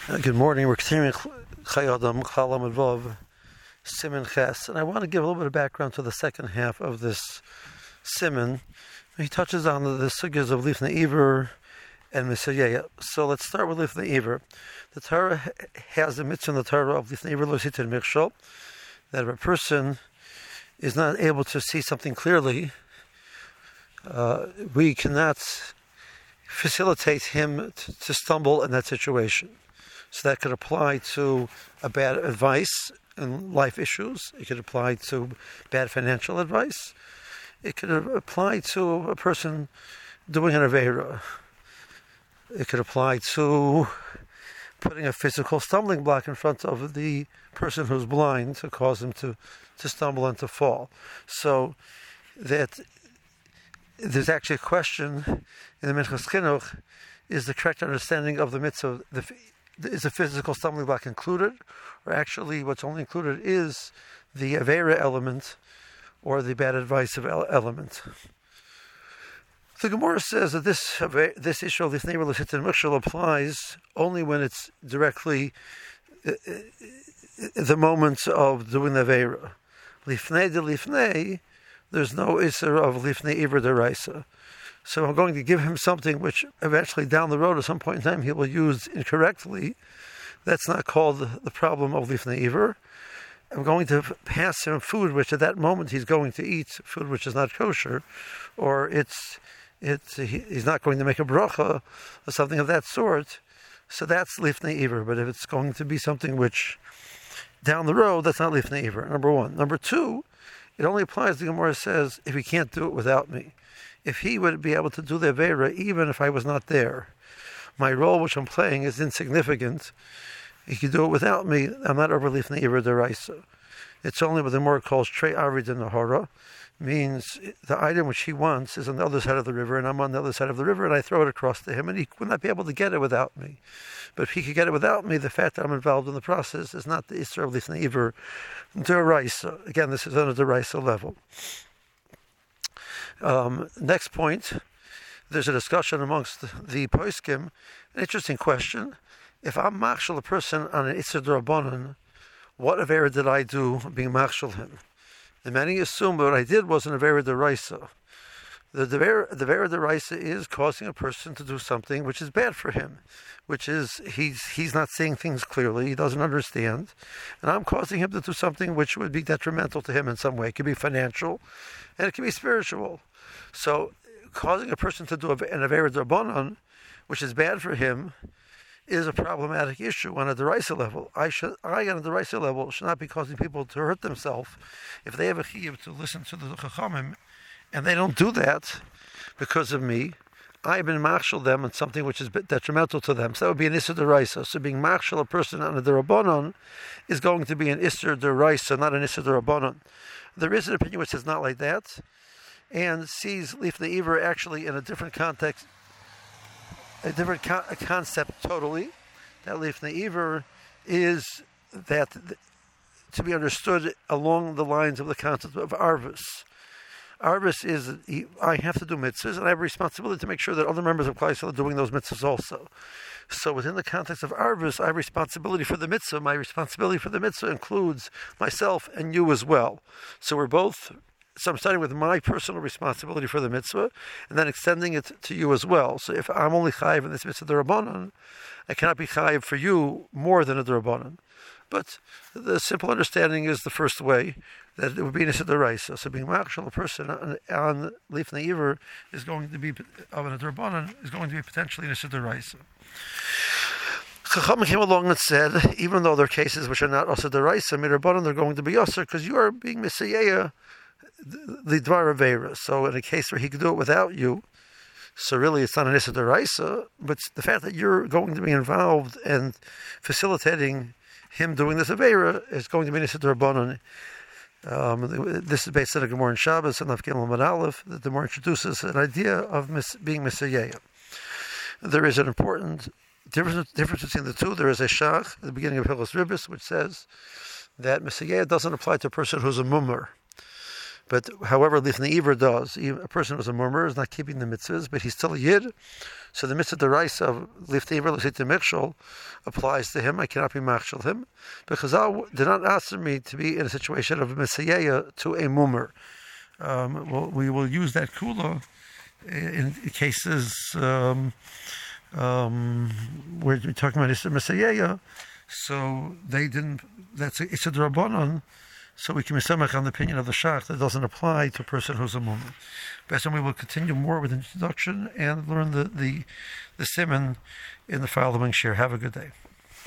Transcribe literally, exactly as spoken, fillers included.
Uh, Good morning. We're continuing Chayei Adam Chalam Advav Siman Ches, and I want to give a little bit of background to the second half of this Siman. He touches on the, the sugyas of Lifnei Iver and Misayeya. So let's start with Lifnei Iver. The Torah has a mitzvah in the Torah of Lifnei Iver Lo Sitin Michshol, that if a person is not able to see something clearly, uh, we cannot facilitate him to, to stumble in that situation. So that could apply to a bad advice in life issues. It could apply to bad financial advice. It could apply to a person doing an aveira. It could apply to putting a physical stumbling block in front of the person who's blind to cause him to, to stumble and to fall. So that there's actually a question in the Minchas Chinuch, is the correct understanding of the mitzvah, the, is a physical stumbling block included, or actually what's only included is the aveira element or the bad advice of element. The Gemara says that this this issue of Lifnei Iver Lo Sitin Michshol applies only when it's directly uh, the moment of doing the aveira. Lifnei de lifnei, there's no isser of Lifnei Iver deraisa. So I'm going to give him something which eventually down the road at some point in time he will use incorrectly. That's not called the problem of Lifnei Iver. I'm going to pass him food which at that moment he's going to eat, food which is not kosher, or it's it's he, he's not going to make a bracha or something of that sort. So that's Lifnei Iver. But if it's going to be something which down the road, that's not Lifnei Iver, number one. Number two, it only applies, the Gemara says, if he can't do it without me. If he would be able to do the aveira even if I was not there, my role which I'm playing is insignificant. He could do it without me. I'm not over Lifnei Iver deraisa. It's only what the Gemara calls trei arid in nahara, means the item which he wants is on the other side of the river, and I'm on the other side of the river, and I throw it across to him, and he would not be able to get it without me. But if he could get it without me, the fact that I'm involved in the process is not the isser of Lifnei Iver deraisa. Again, this is on a deraisa level. Um, next point, there's a discussion amongst the, the poskim, an interesting question. If I'm machshel a person on an Isser D'Rabbanan, what aveira did I do being machshel him? And many assume what I did was an aveira deraisa. The aveira deraisa is causing a person to do something which is bad for him, which is he's he's not seeing things clearly, he doesn't understand, and I'm causing him to do something which would be detrimental to him in some way. It could be financial, and it could be spiritual. So, causing a person to do an aveira d'Rabbanan, which is bad for him, is a problematic issue on a deraisa level. I should, I on a deraisa level should not be causing people to hurt themselves if they have a chiyuv to listen to the chachamim, and they don't do that because of me. I've been machshel them on something which is detrimental to them. So that would be an isser deraisa. So being machshel a person on a d'Rabbanan is going to be an isser deraisa, not an isser d'Rabbanan. There is an opinion which says not like that, and sees Lifnei Iver actually in a different context, a different co- a concept totally. That Lifnei Iver is that th- to be understood along the lines of the concept of arvus. Arvus is, I have to do mitzvahs, and I have a responsibility to make sure that other members of Klal Yisrael are doing those mitzvahs also. So within the context of arvus, I have responsibility for the mitzvah. My responsibility for the mitzvah includes myself and you as well. So we're both, so I'm starting with my personal responsibility for the mitzvah, and then extending it to you as well. So if I'm only chayiv in this mitzvah d'Rabbanan, I cannot be chayiv for you more than a d'Rabbanan. But the simple understanding is the first way, that it would be an isser deraisa. So being machshel a person on, on Lifnei Iver is going to be, of an d'Rabbanan, is going to be potentially an isser deraisa. Chacham came along and said, even though there are cases which are not isser deraisa, midrabbanan, they're going to be isser because you are being misayeya the dvar aveira. So in a case where he could do it without you, so really it's not an isser deraisa, but the fact that you're going to be involved and facilitating him doing this aveira is going to be an isser d'Rabbanan. Um, this is based on a Gemara in Shabbos and Av Gimel Amud Aleph. The Gemara introduces an idea of mis, being misayeya. There is an important difference, difference between the two. There is a shach at the beginning of Hilchos Ribos which says that misayeya doesn't apply to a person who's a mummer. But however, Lifnei Iver does, a person who's a murmurer is not keeping the mitzvahs, but he's still a yid. So the mitzvah deraisa of Lifnei Iver l'seit mechshol applies to him. I cannot be machshel him, because Chazal did not ask me to be in a situation of Messiah to a mummer. Um, well, we will use that kula in cases um, um, where we're talking about Isser Messiah. So they didn't. That's a, it's a drabanan. So we can be samach on the opinion of the shach that doesn't apply to a person who's a mummer. But we will continue more with introduction and learn the the the siman in the following share. Have a good day.